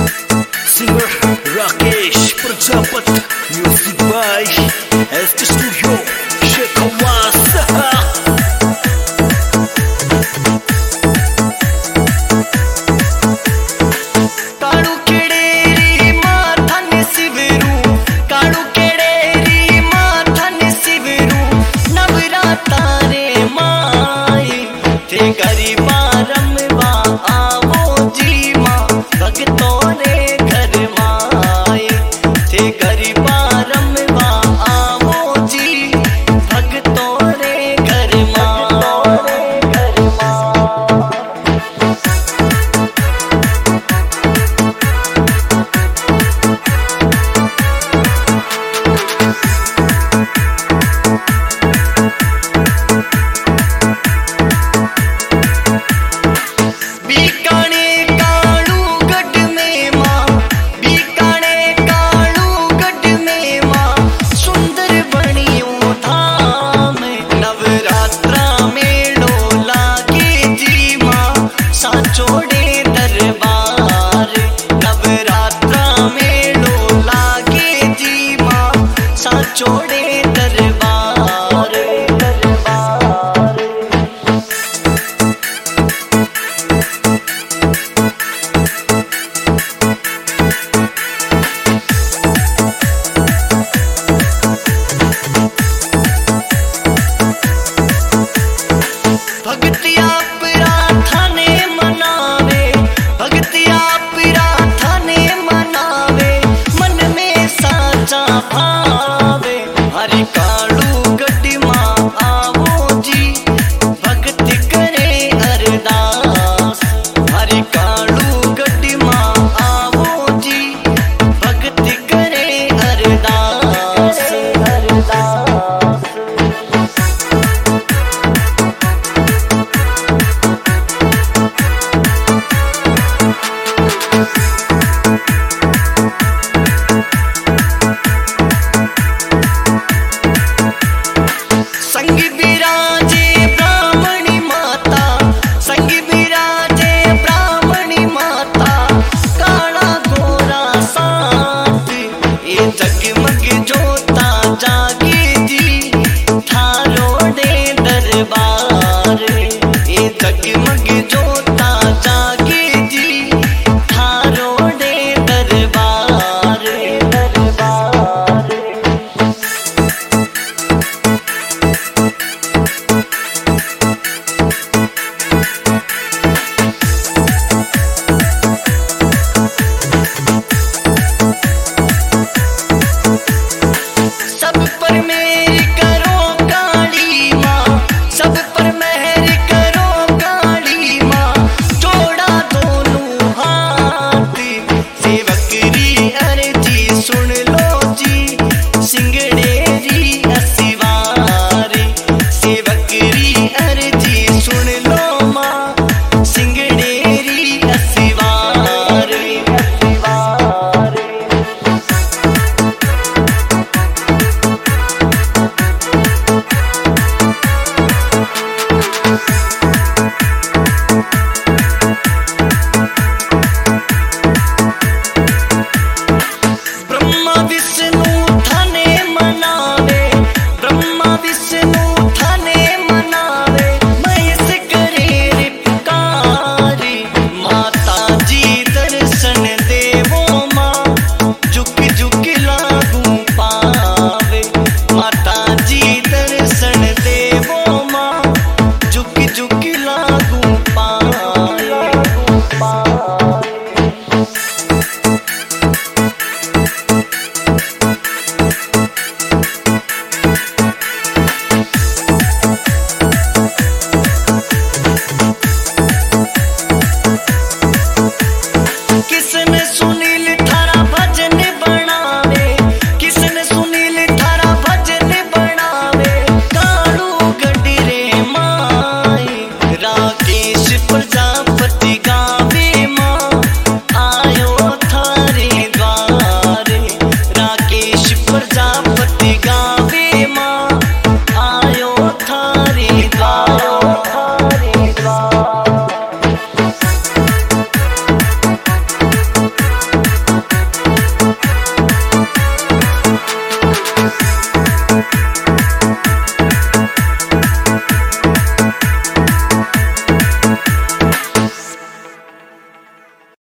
Singer Rakesh Prajapat, music by ST Studio, Shekhawasa. छोड़े दरबार भक्तिया प्रार्थने मनावे, भक्तिया प्रार्थने मनावे, मन में साचा भावे। हरि कालू गड्डी माँ आवो जी, भक्ति करे अरदास। हरि कालू गड्डी माँ आवो जी, भक्ति करे अरदास। संग बिराजे ब्राह्मणी माता, संग बिराजे ब्राह्मणी माता, काला गोरा साथ ये जगमग जोता जागे जी, थारोड़े दरबार। ये जगमग जोता जागे जी, थारोड़े दरबार। सब पर मेहर करो काली माँ, सब पर मेहर करो काली माँ, जोड़ा दोनों हाथ। सेवकरी अर्जी सुन लो जी, सिंगड़ेरी असिवारी। सेवकरी अर्जी सुन लो माँ, सिंगड़ेरी असिवारी। ब्रह्मा विष्णु थाने मनावे, ब्रह्मा विष्णु थाने मनावे, महेश करे रे पुकारी। माता जी दर्शन देवो माँ, झुक झुक लागू पावे। माता जी दर्शन देवो माँ, झुक झुक लागू पावे। किसने सुन